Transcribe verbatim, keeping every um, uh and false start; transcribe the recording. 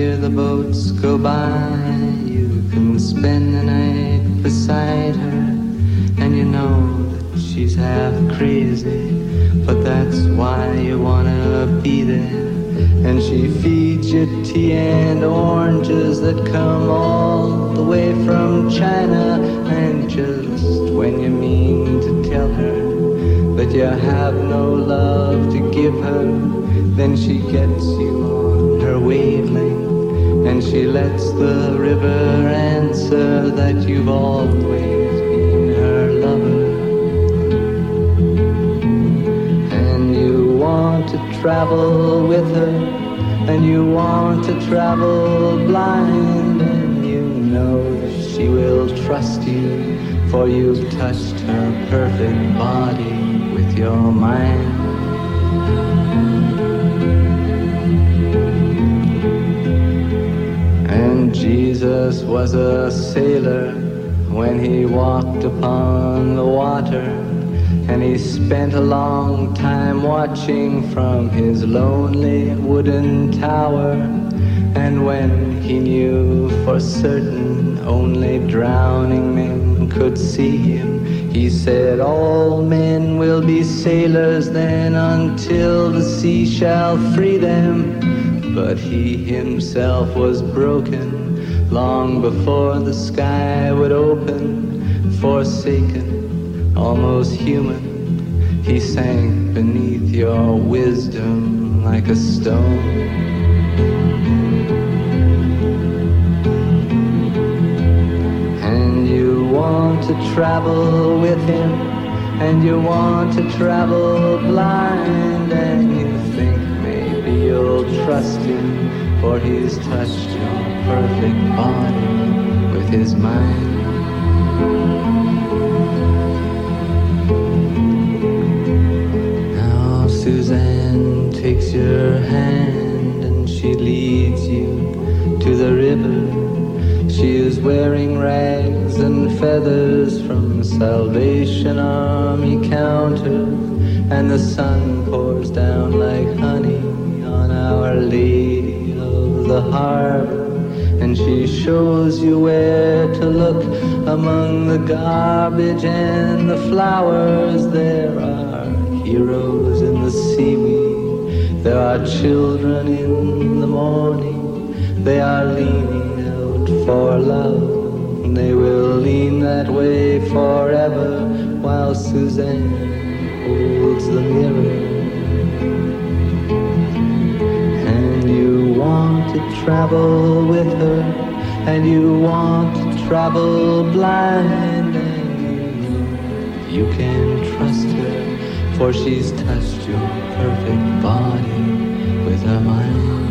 hear the boats go by, you can spend the night beside her, and you know that she's half crazy, but that's why you wanna be there. And she feeds you tea and oranges that come all the way from China. And just when you mean to tell her that you have no love to give her, then she gets you on her wavelength, and she lets the river answer that you've always been her lover. And you want to travel with her, and you want to travel blind, and you know that she will trust you, for you've touched her perfect body with your mind. And Jesus was a sailor when he walked upon the water, and he spent a long time watching from his lonely wooden tower. And when he knew for certain only drowning men could see him, he said, all men will be sailors then until the sea shall free them. But he himself was broken long before the sky would open, forsaken, almost human. He sank beneath your wisdom like a stone. And you want to travel with him, and you want to travel blind, and you think maybe you'll trust him, for he's touched your perfect body with his mind. Suzanne takes your hand and she leads you to the river. She is wearing rags and feathers from Salvation Army counters, and the sun pours down like honey on Our Lady of the Harbor. And she shows you where to look among the garbage and the flowers. There are heroes in the seaweed, there are children in the morning. They are leaning out for love, and they will lean that way forever, while Suzanne holds the mirror. And you want to travel with her, and you want to travel blind, and you know you can trust her, for she's touched your perfect body with her mind.